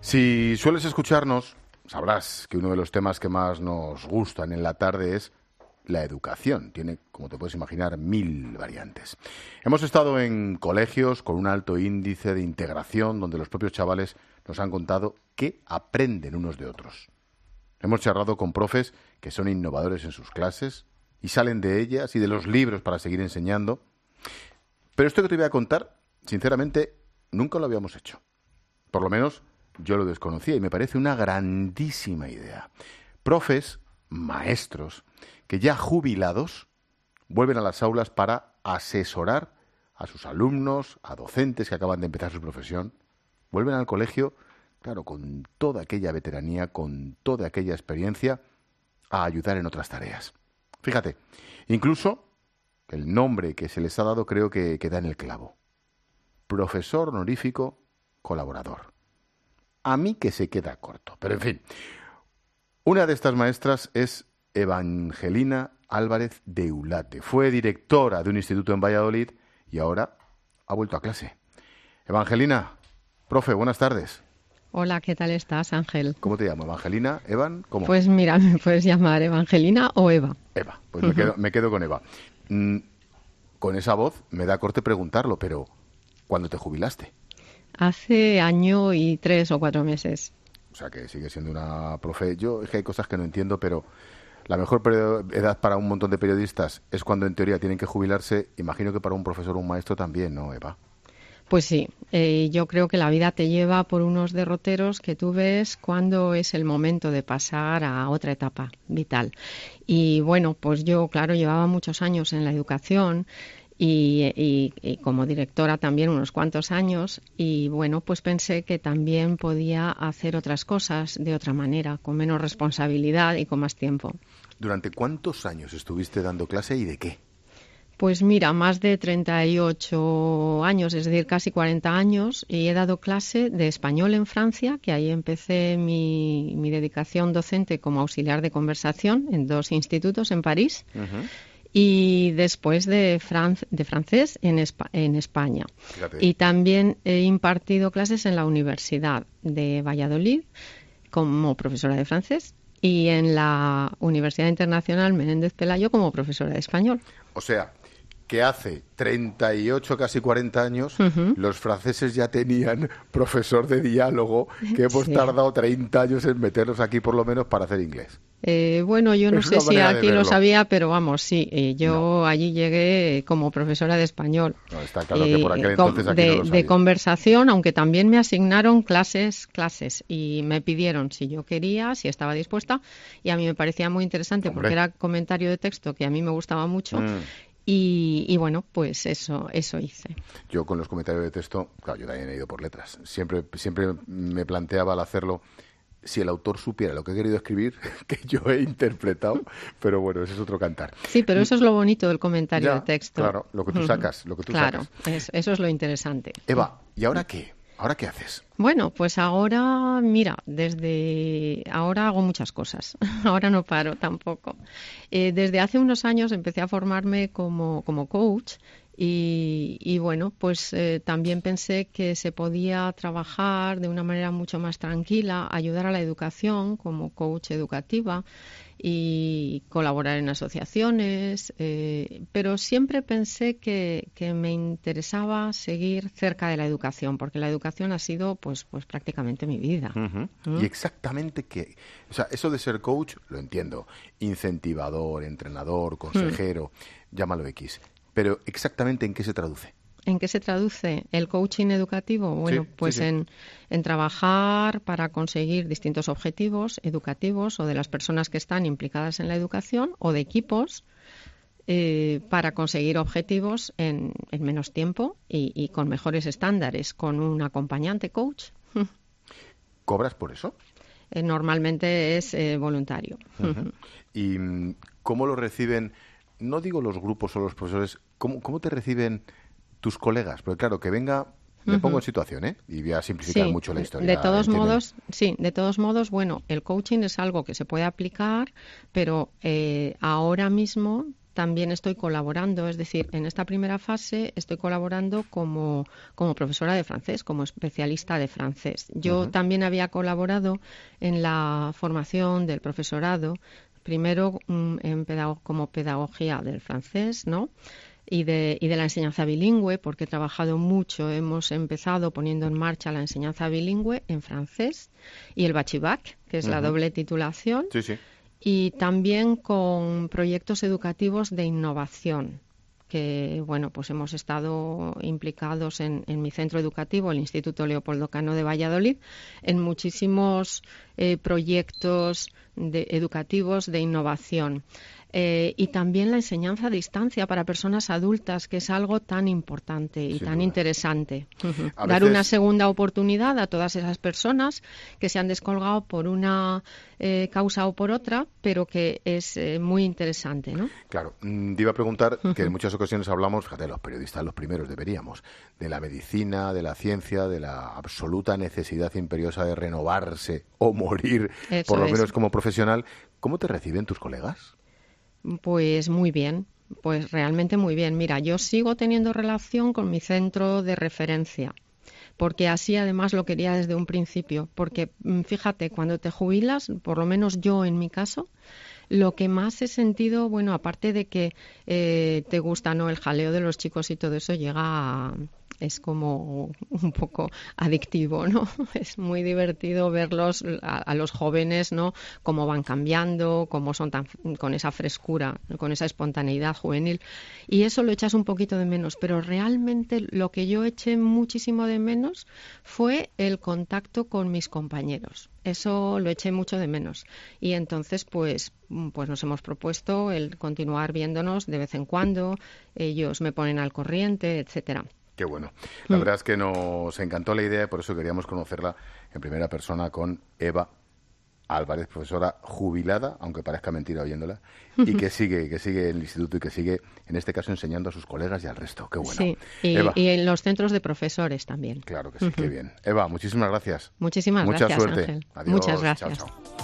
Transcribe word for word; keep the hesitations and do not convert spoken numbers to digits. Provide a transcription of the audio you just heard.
Si sueles escucharnos, sabrás que uno de los temas que más nos gustan en la tarde es la educación. Tiene, como te puedes imaginar, mil variantes. Hemos estado en colegios con un alto índice de integración, donde los propios chavales nos han contado qué aprenden unos de otros. Hemos charlado con profes que son innovadores en sus clases y salen de ellas y de los libros para seguir enseñando. Pero esto que te voy a contar, sinceramente, nunca lo habíamos hecho. Por lo menos yo lo desconocía y me parece una grandísima idea. Profes, maestros, que ya jubilados vuelven a las aulas para asesorar a sus alumnos, a docentes que acaban de empezar su profesión. Vuelven al colegio, claro, con toda aquella veteranía, con toda aquella experiencia, a ayudar en otras tareas. Fíjate, incluso el nombre que se les ha dado creo que, que da en el clavo. Profesor honorífico colaborador. A mí que se queda corto, pero en fin. Una de estas maestras es Evangelina Álvarez de Eulate. Fue directora de un instituto en Valladolid y ahora ha vuelto a clase. Evangelina, profe, buenas tardes. Hola, ¿qué tal estás, Ángel? ¿Cómo te llamo? ¿Evangelina? ¿Evan? ¿Cómo? Pues mira, me puedes llamar Evangelina o Eva. Eva, pues uh-huh. me, quedo, me quedo con Eva. Mm, con esa voz me da corte preguntarlo, pero ¿cuándo te jubilaste? Hace año y tres o cuatro meses. O sea, que sigue siendo una profe. Yo es que hay cosas que no entiendo, pero la mejor edad para un montón de periodistas es cuando en teoría tienen que jubilarse. Imagino que para un profesor o un maestro también, ¿no, Eva? Pues sí, eh, yo creo que la vida te lleva por unos derroteros que tú ves cuando es el momento de pasar a otra etapa vital. Y bueno, pues yo, claro, llevaba muchos años en la educación y, y, y como directora también unos cuantos años y bueno, pues pensé que también podía hacer otras cosas de otra manera, con menos responsabilidad y con más tiempo. ¿Durante cuántos años estuviste dando clase y de qué? Pues mira, más de treinta y ocho años, es decir, casi cuarenta años, y he dado clase de español en Francia, que ahí empecé mi, mi dedicación docente como auxiliar de conversación en dos institutos en París, uh-huh. y después de, fran- de francés en, Espa- en España. Fíjate. Y también he impartido clases en la Universidad de Valladolid como profesora de francés y en la Universidad Internacional Menéndez Pelayo como profesora de español. O sea, que hace treinta y ocho, casi cuarenta años, uh-huh. los franceses ya tenían profesor de diálogo, que hemos sí. tardado treinta años en meterlos aquí por lo menos para hacer inglés. Eh, bueno, yo no es sé si aquí lo sabía, pero vamos, sí, eh, yo no. allí llegué como profesora de español. No, está claro que por aquel entonces eh, aquí de, no lo sabía. De conversación, aunque también me asignaron clases, clases, y me pidieron si yo quería, si estaba dispuesta, y a mí me parecía muy interesante Hombre. porque era comentario de texto que a mí me gustaba mucho. Mm. Y, y bueno, pues eso eso hice. Yo con los comentarios de texto, claro, yo también he ido por letras. Siempre siempre me planteaba al hacerlo, si el autor supiera lo que he querido escribir, que yo he interpretado, pero bueno, ese es otro cantar. Sí, pero eso es lo bonito del comentario ya, de texto. Claro, lo que tú sacas, lo que tú claro, sacas. Claro, es, eso es lo interesante. Eva, ¿y ahora qué? ¿Ahora qué haces? Bueno, pues ahora, mira, desde ahora hago muchas cosas. Ahora no paro tampoco. Eh, desde hace unos años empecé a formarme como, como coach y, y bueno, pues eh, también pensé que se podía trabajar de una manera mucho más tranquila, ayudar a la educación como coach educativa y colaborar en asociaciones, eh, pero siempre pensé que, que me interesaba seguir cerca de la educación, porque la educación ha sido pues pues prácticamente mi vida. Uh-huh. ¿Mm? Y exactamente qué, o sea, eso de ser coach lo entiendo, incentivador, entrenador, consejero, uh-huh. llámalo X, pero exactamente en qué se traduce. ¿En qué se traduce el coaching educativo? Bueno, sí, pues sí, sí. En, en trabajar para conseguir distintos objetivos educativos o de las personas que están implicadas en la educación o de equipos eh, para conseguir objetivos en, en menos tiempo y, y con mejores estándares, con un acompañante coach. ¿Cobras por eso? Eh, normalmente es eh, voluntario. Uh-huh. ¿Y cómo lo reciben, no digo los grupos o los profesores, cómo, cómo te reciben tus colegas? Porque claro, que venga, me uh-huh. pongo en situación, ¿eh? Y voy a simplificar sí, mucho la historia. De todos ¿entienden? modos, sí, de todos modos, bueno, el coaching es algo que se puede aplicar, pero eh, ahora mismo también estoy colaborando, es decir, en esta primera fase estoy colaborando como, como profesora de francés, como especialista de francés. Yo uh-huh. también había colaborado en la formación del profesorado, primero en pedago- como pedagogía del francés, ¿no? Y de, y de la enseñanza bilingüe, porque he trabajado mucho, hemos empezado poniendo en marcha la enseñanza bilingüe en francés y el Bachibac, que es uh-huh. la doble titulación, sí, sí. y también con proyectos educativos de innovación, que bueno, pues hemos estado implicados en, en mi centro educativo, el Instituto Leopoldo Cano de Valladolid, en muchísimos eh, proyectos de, educativos de innovación. Eh, y también la enseñanza a distancia para personas adultas, que es algo tan importante y Sin tan duda. interesante. Uh-huh. Dar veces... una segunda oportunidad a todas esas personas que se han descolgado por una eh, causa o por otra, pero que es eh, muy interesante, ¿no? Claro, mm, te iba a preguntar uh-huh. que en muchas ocasiones hablamos, fíjate, los periodistas los primeros deberíamos, de la medicina, de la ciencia, de la absoluta necesidad imperiosa de renovarse o morir, Eso por lo es. menos como profesional. ¿Cómo te reciben tus colegas? Pues muy bien, pues realmente muy bien. Mira, yo sigo teniendo relación con mi centro de referencia, porque así además lo quería desde un principio, porque fíjate, cuando te jubilas, por lo menos yo en mi caso, lo que más he sentido, bueno, aparte de que eh, te gusta, ¿no?, el jaleo de los chicos y todo eso, llega a... es como un poco adictivo, ¿no? Es muy divertido verlos a, a los jóvenes, ¿no?, cómo van cambiando, cómo son tan con esa frescura, con esa espontaneidad juvenil. Y eso lo echas un poquito de menos, pero realmente lo que yo eché muchísimo de menos fue el contacto con mis compañeros. Eso lo eché mucho de menos. Y entonces, pues, pues nos hemos propuesto el continuar viéndonos de vez en cuando. Ellos me ponen al corriente, etcétera. Qué bueno. La mm. verdad es que nos encantó la idea y por eso queríamos conocerla en primera persona con Eva Álvarez, profesora jubilada, aunque parezca mentira oyéndola, y que sigue, que sigue en el instituto y que sigue, en este caso, enseñando a sus colegas y al resto. Qué bueno. Sí, y, Eva, y en los centros de profesores también. Claro que sí, uh-huh. qué bien. Eva, muchísimas gracias. Muchísimas Mucha gracias, suerte. Ángel. Adiós. Muchas gracias. Chao, chao.